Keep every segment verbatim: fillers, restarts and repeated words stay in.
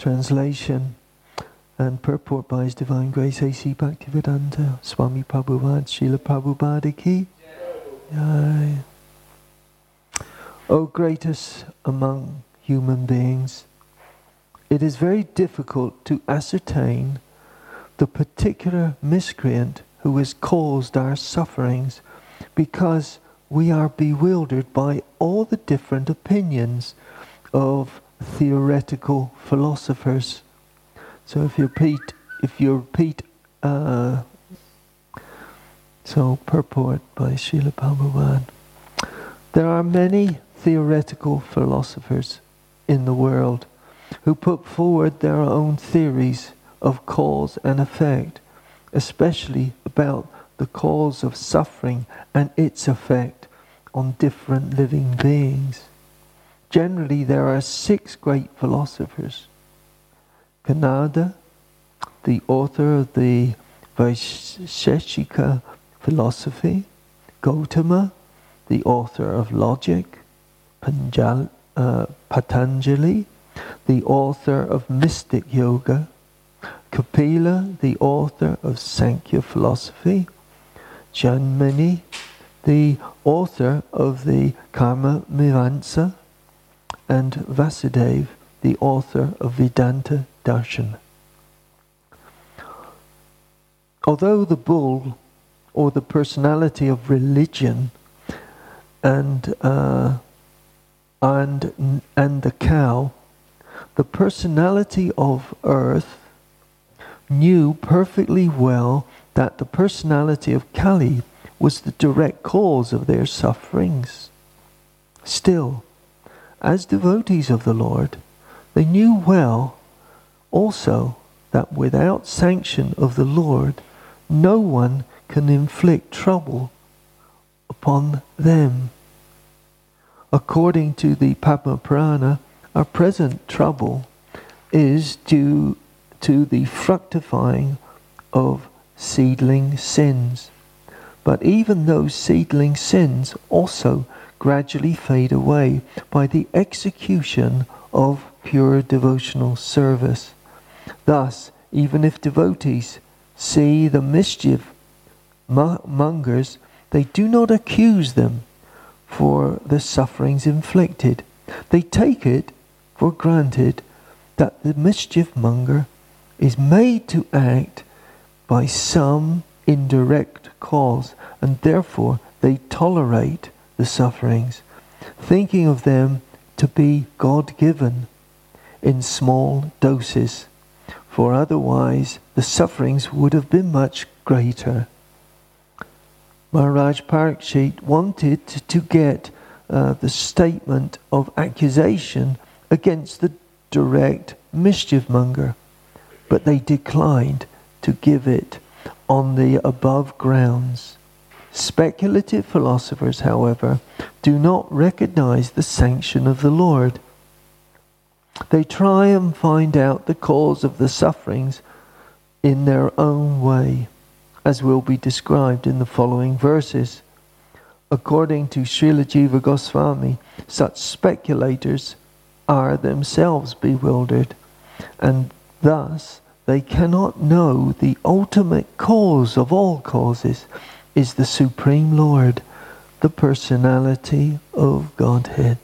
Translation and purport by His Divine Grace A C Bhaktivedanta Swami Prabhupada Srila Prabhupada Ki Jai. O greatest among human beings, it is very difficult to ascertain the particular miscreant who has caused our sufferings, because we are bewildered by all the different opinions of theoretical philosophers. So if you repeat, if you repeat, uh, so purport by Srila Prabhupada. There are many theoretical philosophers in the world who put forward their own theories of cause and effect, especially about the cause of suffering and its effect on different living beings. Generally, there are six great philosophers. Kanada, the author of the Vaisheshika philosophy. Gautama, the author of logic. Panjal, uh, Patanjali, the author of mystic yoga. Kapila, the author of Sankhya philosophy. Janmani, the author of the Karma Mimamsa. And Vasudeva, the author of Vedanta Darshan. Although the bull, or the personality of religion, and uh, and and the cow, the personality of earth, knew perfectly well that the personality of Kali was the direct cause of their sufferings. Still, as devotees of the Lord, they knew well also that without sanction of the Lord, no one can inflict trouble upon them. According to the Padma Purana, our present trouble is due to the fructifying of seedling sins. But even those seedling sins also gradually fade away by the execution of pure devotional service. Thus, even if devotees see the mischief mongers, they do not accuse them for the sufferings inflicted. They take it for granted that the mischief monger is made to act by some indirect cause, and therefore they tolerate the sufferings, thinking of them to be God-given in small doses, for otherwise the sufferings would have been much greater. Maharaj Parikshit wanted to get uh, the statement of accusation against the direct mischief monger, but they declined to give it on the above grounds. Speculative philosophers, however, do not recognize the sanction of the Lord. They try and find out the cause of the sufferings in their own way, as will be described in the following verses. According to Srila Jiva Goswami, such speculators are themselves bewildered, and thus they cannot know the ultimate cause of all causes is the Supreme Lord, the personality of Godhead.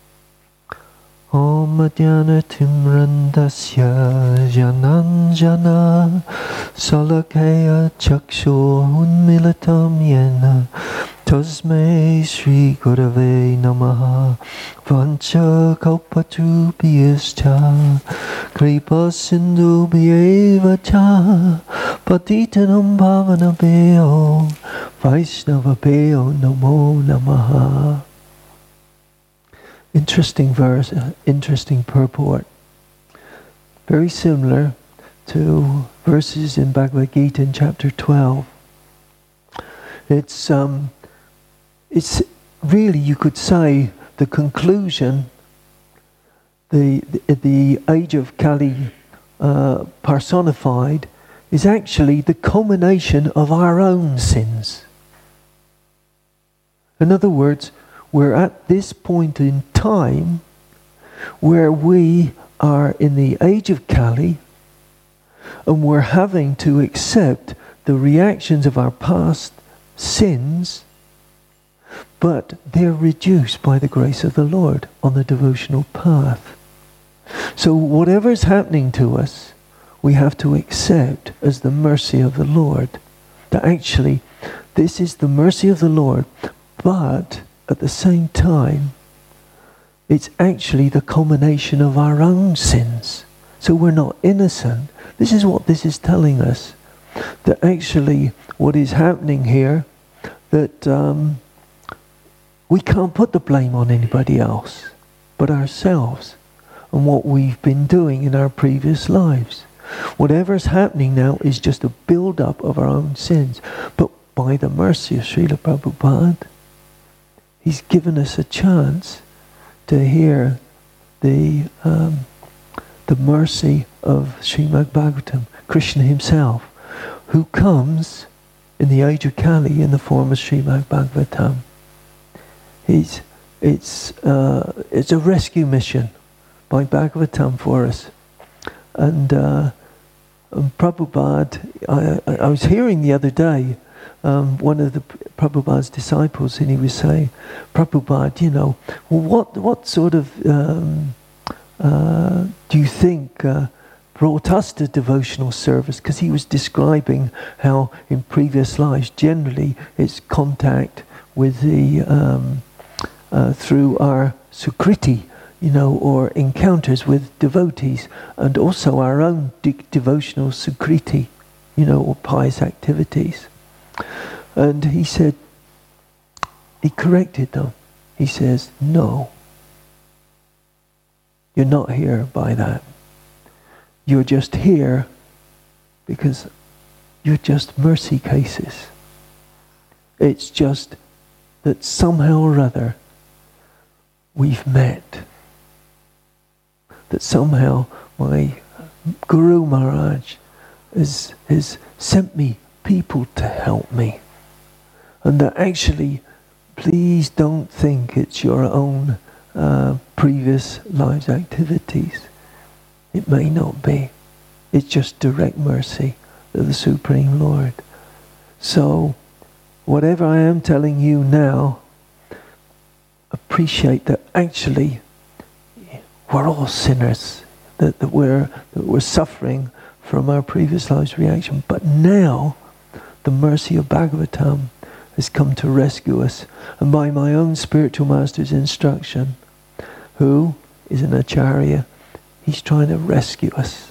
Om Adhyana Timrandasya Jananjana Salakaya Chaksho Unmilitam Yena Tasmai Shri Gurave Namaha Vancha Kalpatubhyascha Kripa Sindhu Bhyeva Cha Patitanam Bhavanabhyo Vaishnavabhyo Namo Namaha. Interesting verse, uh, interesting purport. Very similar to verses in Bhagavad Gita in chapter twelve. It's um, it's really, you could say, the conclusion, the the, the age of Kali uh, personified, is actually the culmination of our own sins. In other words, we're at this point in time where we are in the age of Kali, and we're having to accept the reactions of our past sins, but they're reduced by the grace of the Lord on the devotional path. So whatever's happening to us, we have to accept as the mercy of the Lord. That actually, this is the mercy of the Lord, but at the same time, it's actually the culmination of our own sins. So we're not innocent. This is what this is telling us. That actually what is happening here, that um, we can't put the blame on anybody else but ourselves and what we've been doing in our previous lives. Whatever's happening now is just a build-up of our own sins. But by the mercy of Srila Prabhupada, he's given us a chance to hear the um, the mercy of Srimad Bhagavatam, Krishna himself, who comes in the age of Kali in the form of Srimad Bhagavatam. He's, it's, uh, it's a rescue mission by Bhagavatam for us. And, uh, and Prabhupada, I, I, I was hearing the other day, Um, one of the Prabhupada's disciples, and he was saying, Prabhupada, you know, well, what what sort of um, uh, do you think uh, brought us to devotional service? Because he was describing how in previous lives, generally, it's contact with the um, uh, through our sukriti, you know, or encounters with devotees, and also our own de- devotional sukriti, you know, or pious activities. And he said, he corrected them. He says, no, you're not here by that. You're just here because you're just mercy cases. It's just that somehow or other we've met. That somehow my Guru Maharaj has, has sent me people to help me. And that actually, please don't think it's your own uh, previous lives' activities. It may not be. It's just direct mercy of the Supreme Lord. So, whatever I am telling you now, appreciate that actually we're all sinners, that, that, we're, that we're suffering from our previous lives' reaction. But now, the mercy of Bhagavatam has come to rescue us. And by my own spiritual master's instruction, who is an acharya, he's trying to rescue us.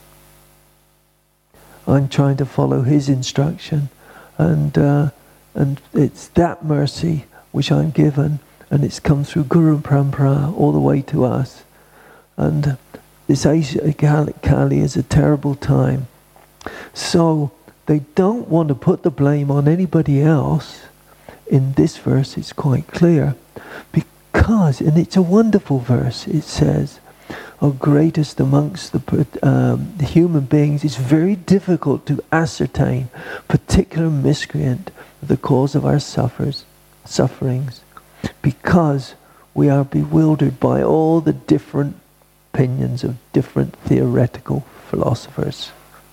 I'm trying to follow his instruction. And uh, and it's that mercy which I'm given, and it's come through Guru Parampara all the way to us. And this age of Kali is a terrible time. So they don't want to put the blame on anybody else. In this verse, it's quite clear. Because, and it's a wonderful verse, it says, O greatest amongst the, um, the human beings, it's very difficult to ascertain particular miscreant, the cause of our suffers, sufferings, because we are bewildered by all the different opinions of different theoretical philosophers.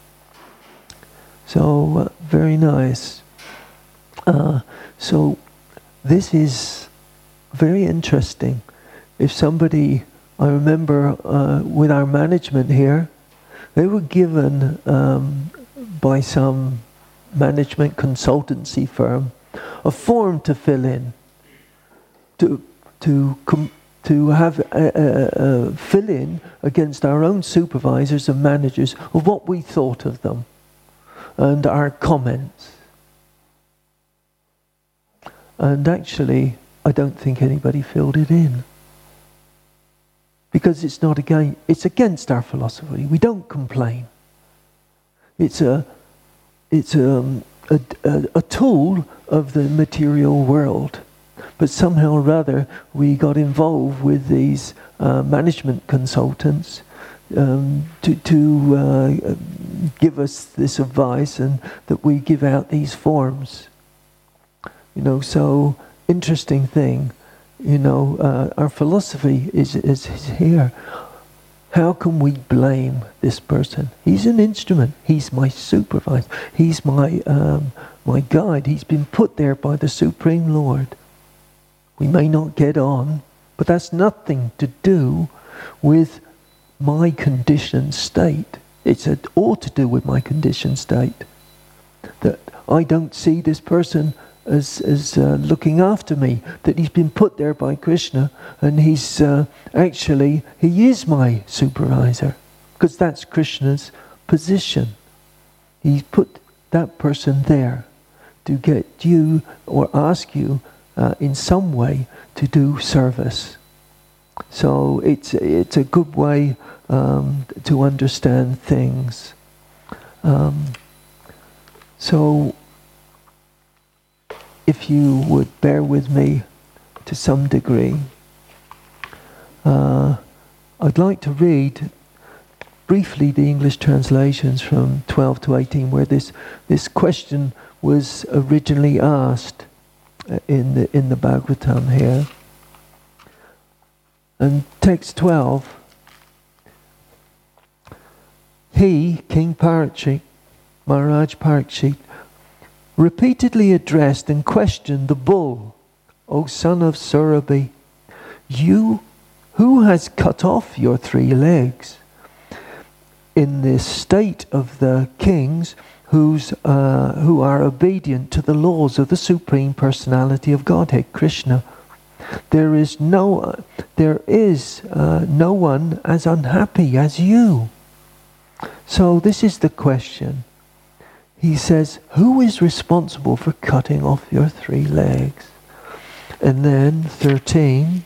So, uh, very nice. Uh, so, this is very interesting. If somebody, I remember uh, with our management here, they were given um, by some management consultancy firm a form to fill in, to to com- to have a, a, a fill in against our own supervisors and managers of what we thought of them and our comments. And actually, I don't think anybody filled it in. Because it's not again, it's against our philosophy. We don't complain. It's a, it's a, a, a, a tool of the material world. But somehow or other, we got involved with these uh, management consultants um, to, to uh, give us this advice, and that we give out these forms. You know, so interesting thing. You know, uh, our philosophy is, is, is here. How can we blame this person? He's an instrument. He's my supervisor. He's my um, my guide. He's been put there by the Supreme Lord. We may not get on, but that's nothing to do with my conditioned state. It's a, all to do with my conditioned state. That I don't see this person as, as uh, looking after me, that he's been put there by Krishna, and he's uh, actually, he is my supervisor, because that's Krishna's position. He's put that person there to get you or ask you uh, in some way to do service. So it's it's a good way um, to understand things. Um, so if you would bear with me to some degree, uh, I'd like to read briefly the English translations from twelve to eighteen, where this this question was originally asked in the in the Bhagavatam here. And text twelve, he, King Parikshit, Maharaj Parikshit, repeatedly addressed and questioned the bull, O son of Surabhi, you, who has cut off your three legs? In this state of the kings who's, uh, who are obedient to the laws of the Supreme Personality of Godhead, Krishna, There is no, there is uh, no one as unhappy as you. So this is the question. He says, who is responsible for cutting off your three legs? And then thirteen,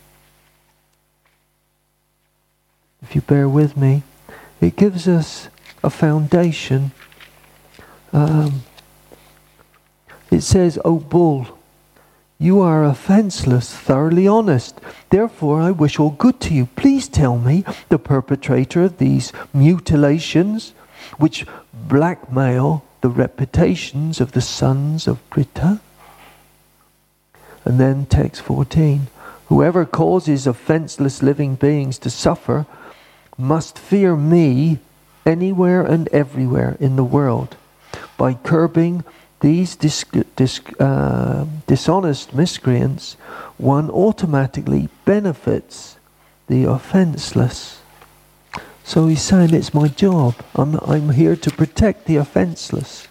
if you bear with me, it gives us a foundation. Um, it says, O bull, you are offenseless, thoroughly honest. Therefore, I wish all good to you. Please tell me the perpetrator of these mutilations, which blackmail the reputations of the sons of Pritha. And then text fourteen. Whoever causes offenseless living beings to suffer must fear me anywhere and everywhere in the world. By curbing these dis- dis- uh, dishonest miscreants, one automatically benefits the offenseless. So he's saying it's my job. I'm, I'm here to protect the offenseless.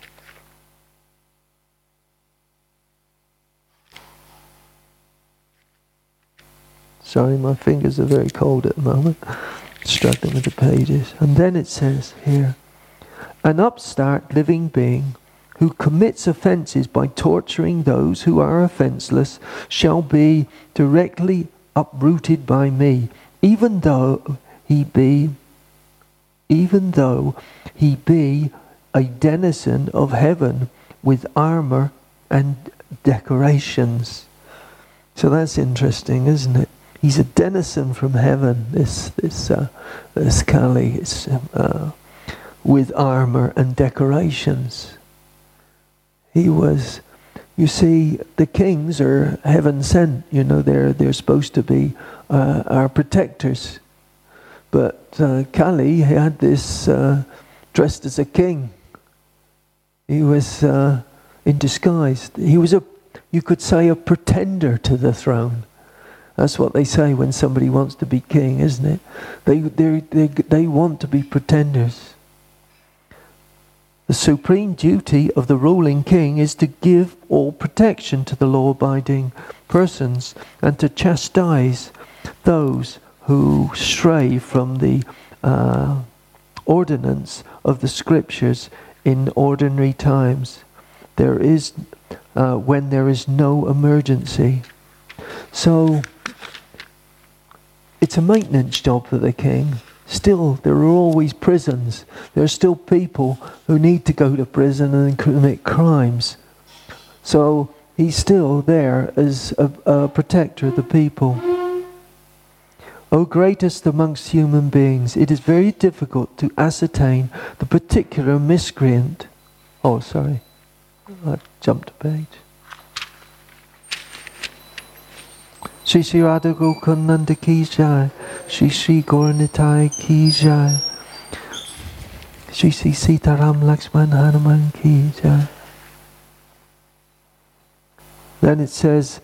Sorry, my fingers are very cold at the moment. Struggling with the pages. And then it says here, an upstart living being who commits offences by torturing those who are offenceless shall be directly uprooted by me, even though he be even though he be a denizen of heaven with armour and decorations. So that's interesting, isn't it? He's a denizen from heaven, this this uh, this Kali, is, uh, with armour and decorations. He was, you see, the kings are heaven sent. You know, they're they're supposed to be uh, our protectors. But uh, Kali had this uh, dressed as a king. He was uh, in disguise. He was a, you could say, a pretender to the throne. That's what they say when somebody wants to be king, isn't it? They they they they want to be pretenders. The supreme duty of the ruling king is to give all protection to the law-abiding persons and to chastise those who stray from the uh, ordinance of the scriptures in ordinary times. There is, uh, when there is no emergency. So, it's a maintenance job for the king. Still, there are always prisons. There are still people who need to go to prison and commit crimes. So, he's still there as a, a protector of the people. O greatest amongst human beings, it is very difficult to ascertain the particular miscreant. Oh, sorry. I jumped a page. Shri Shri Radha Gokunanda Ki Jai, Shri Shri Gauranitai Ki Jai, Shri Shri Sitaram Lakshman Hanuman Ki Jai. Then it says,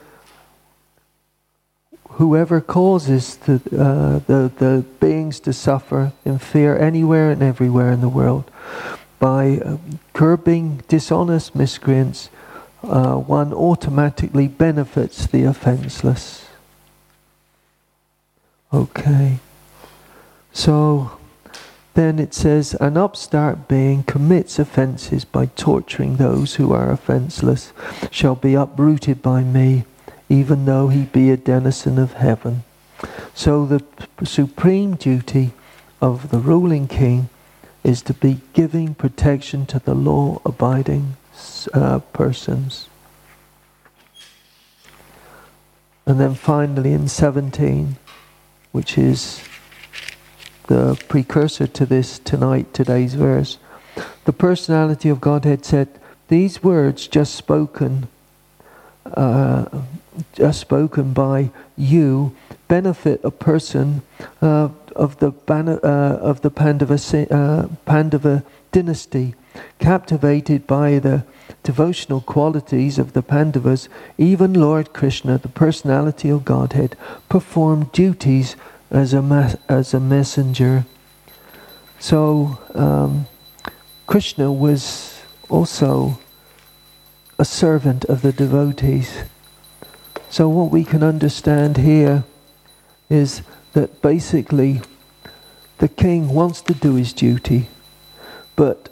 whoever causes the, uh, the, the beings to suffer in fear anywhere and everywhere in the world, by uh, curbing dishonest miscreants, uh, one automatically benefits the offenseless. Okay. So then it says, an upstart being commits offences by torturing those who are offenceless, shall be uprooted by me, even though he be a denizen of heaven. So the supreme duty of the ruling king is to be giving protection to the law-abiding uh, persons. And then finally in seventeen, which is the precursor to this tonight, today's verse, the personality of Godhead said, these words just spoken, uh, just spoken by you, benefit a person uh, of the uh, of the Pandava uh, Pandava dynasty, captivated by the devotional qualities of the Pandavas. Even Lord Krishna, the personality of Godhead, performed duties as a ma as a messenger. So um, Krishna was also a servant of the devotees. So what we can understand here is that basically the king wants to do his duty, but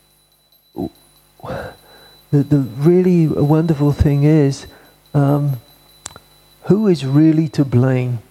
the, the really wonderful thing is, um, who is really to blame?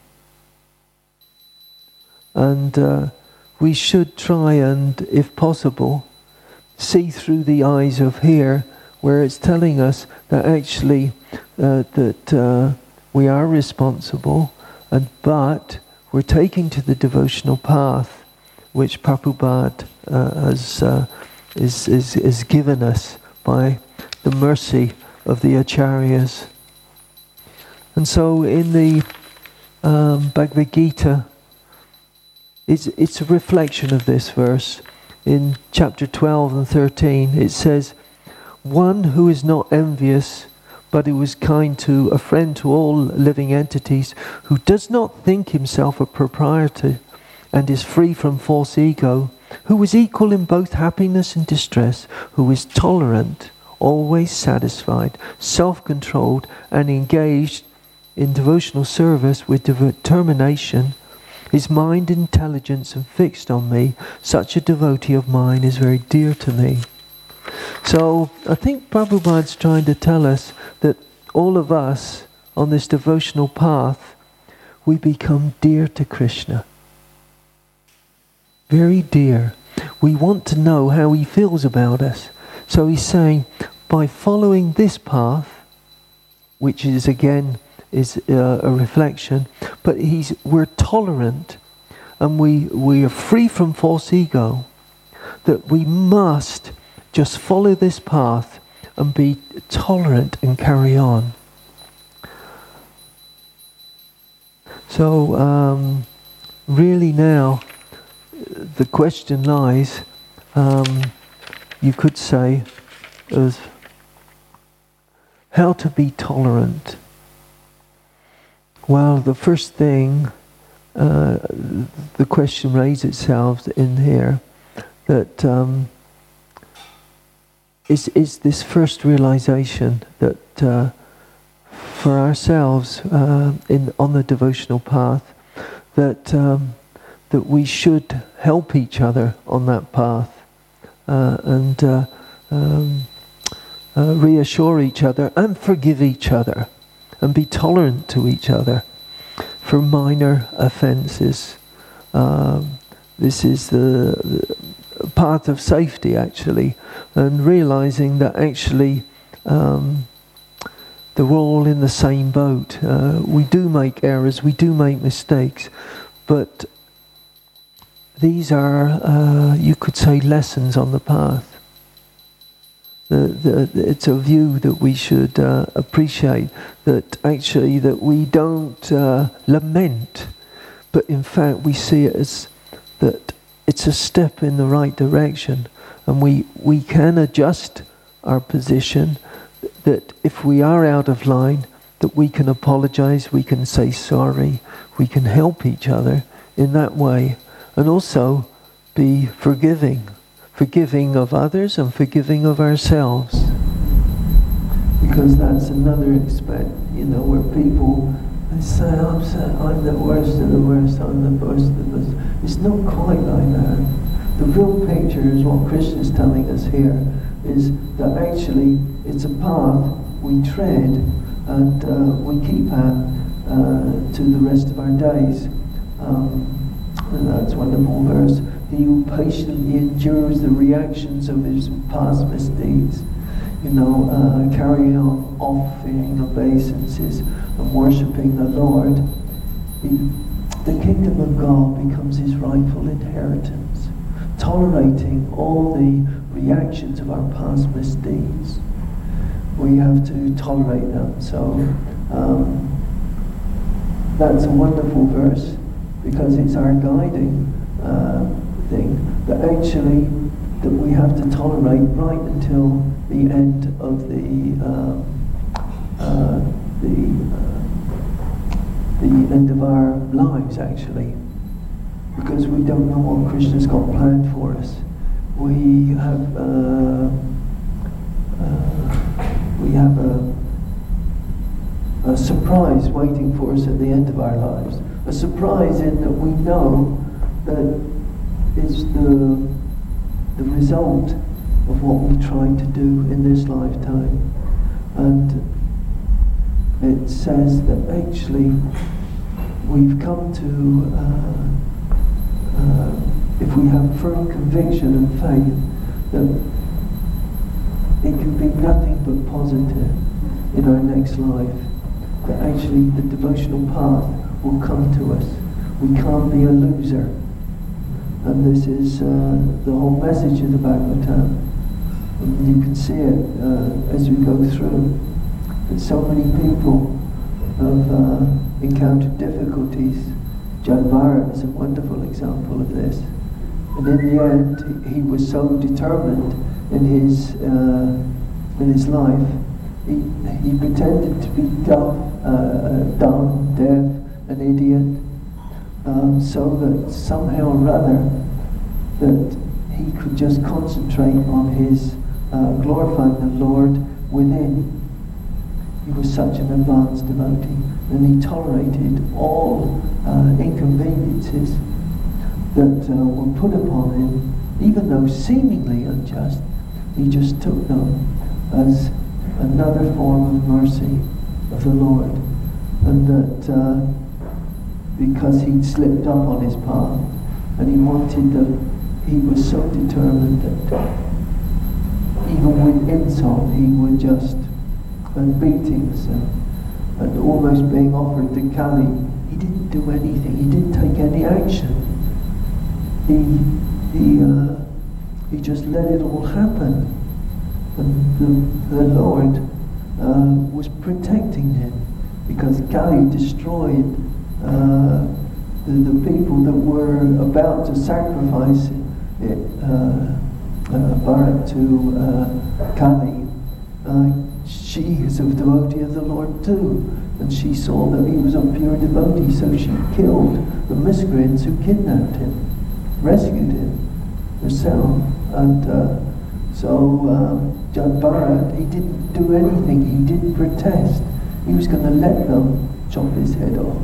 And uh, we should try and, if possible, see through the eyes of here, where it's telling us that actually uh, that uh, we are responsible, and but we're taking to the devotional path which Prabhupada uh, has uh, is, is is given us by the mercy of the Acharyas. And so in the um, Bhagavad Gita, it's, it's a reflection of this verse. In chapter twelve and thirteen, it says, one who is not envious, but who is kind to a friend to all living entities, who does not think himself a proprietor and is free from false ego, who is equal in both happiness and distress, who is tolerant, always satisfied, self-controlled, and engaged in devotional service with determination, his mind, intelligence, and fixed on me, such a devotee of mine is very dear to me. So I think Prabhupada's trying to tell us that all of us on this devotional path, we become dear to Krishna. Very dear. We want to know how he feels about us. So he's saying, by following this path, which is again is uh, a reflection, but he's we're tolerant and we we are free from false ego, that we must just follow this path and be tolerant and carry on. So um, really now the question lies, um, you could say, as how to be tolerant. Well, the first thing, uh, the question raises itself in here, that um, is is this first realization that uh, for ourselves uh, in on the devotional path, that um, that we should help each other on that path uh, and uh, um, uh, reassure each other and forgive each other and be tolerant to each other for minor offences. Um, this is the, the path of safety, actually, and realizing that actually um, that we're all in the same boat. Uh, we do make errors, we do make mistakes, but these are, uh, you could say, lessons on the path. the, the, it's a view that we should uh, appreciate, that actually that we don't uh, lament, but in fact we see it as that it's a step in the right direction, and we, we can adjust our position, that if we are out of line, that we can apologize, we can say sorry, we can help each other in that way, and also be forgiving, forgiving of others and forgiving of ourselves. Because that's another aspect, you know, where people they say, I'm, I'm the worst of the worst, I'm the worst of the worst. It's not quite like that. The real picture is what Krishna is telling us here, is that actually it's a path we tread and uh, we keep at uh, to the rest of our days. Um, and that's a wonderful verse. He who patiently endures the reactions of his past misdeeds, you know, uh, carrying on offering obeisances and worshipping the Lord, he, the kingdom of God becomes his rightful inheritance, tolerating all the reactions of our past misdeeds. We have to tolerate them. So um, that's a wonderful verse, because it's our guiding uh, thing, that actually that we have to tolerate right until the end of the uh, uh, the uh, the end of our lives, actually, because we don't know what Krishna's got planned for us. We have uh, uh, we have a a surprise waiting for us at the end of our lives. A surprise in that we know that it's the the result of what we tried to do in this lifetime. And it says that actually we've come to, uh, uh, if we have firm conviction and faith, that it can be nothing but positive in our next life, that actually the devotional path will come to us. We can't be a loser. And this is uh, the whole message of the Bhagavatam. And you can see it uh, as we go through. That so many people have uh, encountered difficulties. Jadbharat is a wonderful example of this. And in the end, he, he was so determined in his uh, in his life. He, he pretended to be deaf, uh, dumb, deaf, an idiot. Um, so that somehow or other that he could just concentrate on his uh, glorifying the Lord within. He was such an advanced devotee, and he tolerated all uh, inconveniences that uh, were put upon him, even though seemingly unjust. He just took them as another form of mercy of the Lord, and that uh, because he'd slipped up on his path, and he wanted the, he was so determined that even with insult he would just, and beatings and, and almost being offered to Kali, he didn't do anything, he didn't take any action. He, he, uh, he just let it all happen. And the, the Lord uh, was protecting him, because Kali destroyed Uh, the, the people that were about to sacrifice it, uh, uh, Bharat to uh, Kali. Uh, she is a devotee of the Lord too, and she saw that he was a pure devotee, so she killed the miscreants who kidnapped him, rescued him herself. And uh, so uh, Jadbharat, he didn't do anything, he didn't protest. He was going to let them chop his head off.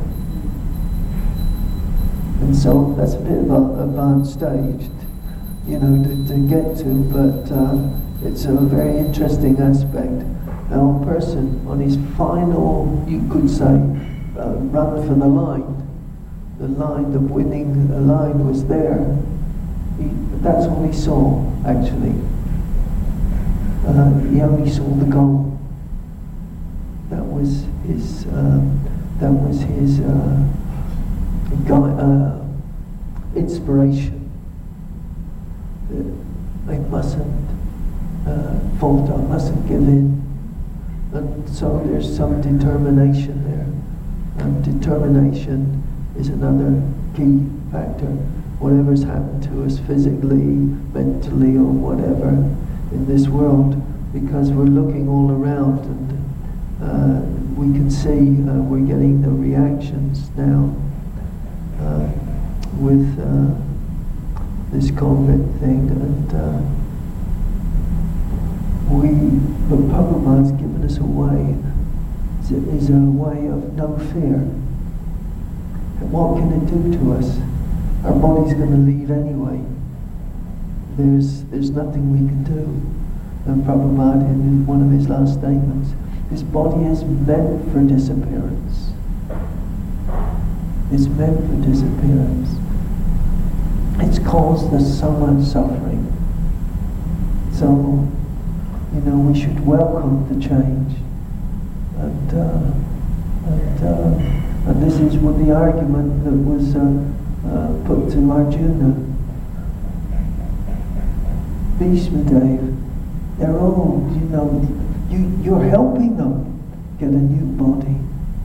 And so that's a bit of a advanced stage, you know, to, to get to, but uh, it's a very interesting aspect. Now, a person on his final, you could say, uh, run for the line, the line, the winning line was there. He, that's all he saw, actually. Uh, he only saw the goal. That was his. Um, that was his. Uh, Uh, inspiration. I mustn't uh, fault, I mustn't give in. And so there's some determination there. And determination is another key factor. Whatever's happened to us physically, mentally, or whatever in this world, because we're looking all around and uh, we can see uh, we're getting the reactions now uh, with uh, this COVID thing, and uh, we, but Prabhupada's given us a way, is a way of no fear. And what can it do to us? Our body's going to leave anyway. There's there's nothing we can do. And Prabhupada, in one of his last statements, this body is meant for disappearance. It's meant for disappearance. It's caused us so much suffering. So, you know, we should welcome the change. And, uh, and, uh, and this is what the argument that was uh, uh, put to Arjuna. Bhishma Dev, they're old, you know, you, you're helping them get a new body.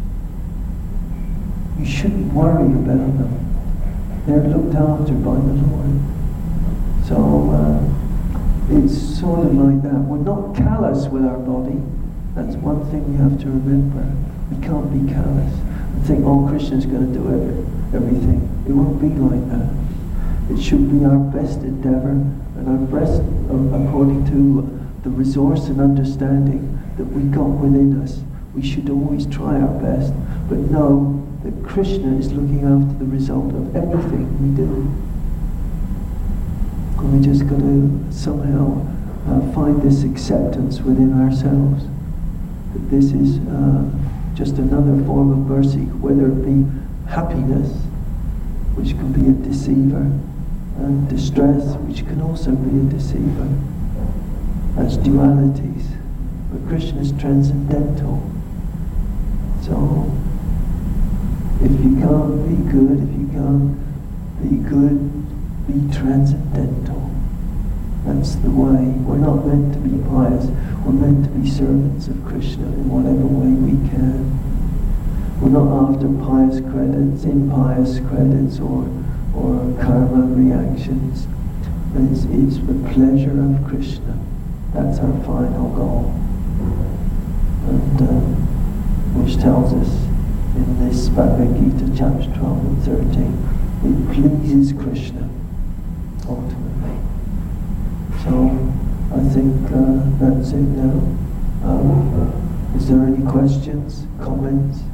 You shouldn't worry about them. They're looked after by the Lord. So uh, it's sort of like that. We're not callous with our body. That's one thing we have to remember. We can't be callous and think, oh, Krishna's going to do every, everything. It won't be like that. It should be our best endeavor and our best uh, according to the resource and understanding that we got within us. We should always try our best, but know that Krishna is looking after the result of everything we do. And we just got to somehow uh, find this acceptance within ourselves, that this is uh, just another form of mercy, whether it be happiness, which can be a deceiver, and distress, which can also be a deceiver, as dualities. But Krishna is transcendental. So, if you can't be good, if you can't be good, be transcendental. That's the way. We're not meant to be pious. We're meant to be servants of Krishna in whatever way we can. We're not after pious credits, impious credits, or or karma reactions. It's, it's the pleasure of Krishna. That's our final goal. And uh, which tells us in this Bhagavad Gita, chapter twelve and thirteen, it pleases Krishna, ultimately. So, I think uh, that's it now. Um, is there any questions, comments?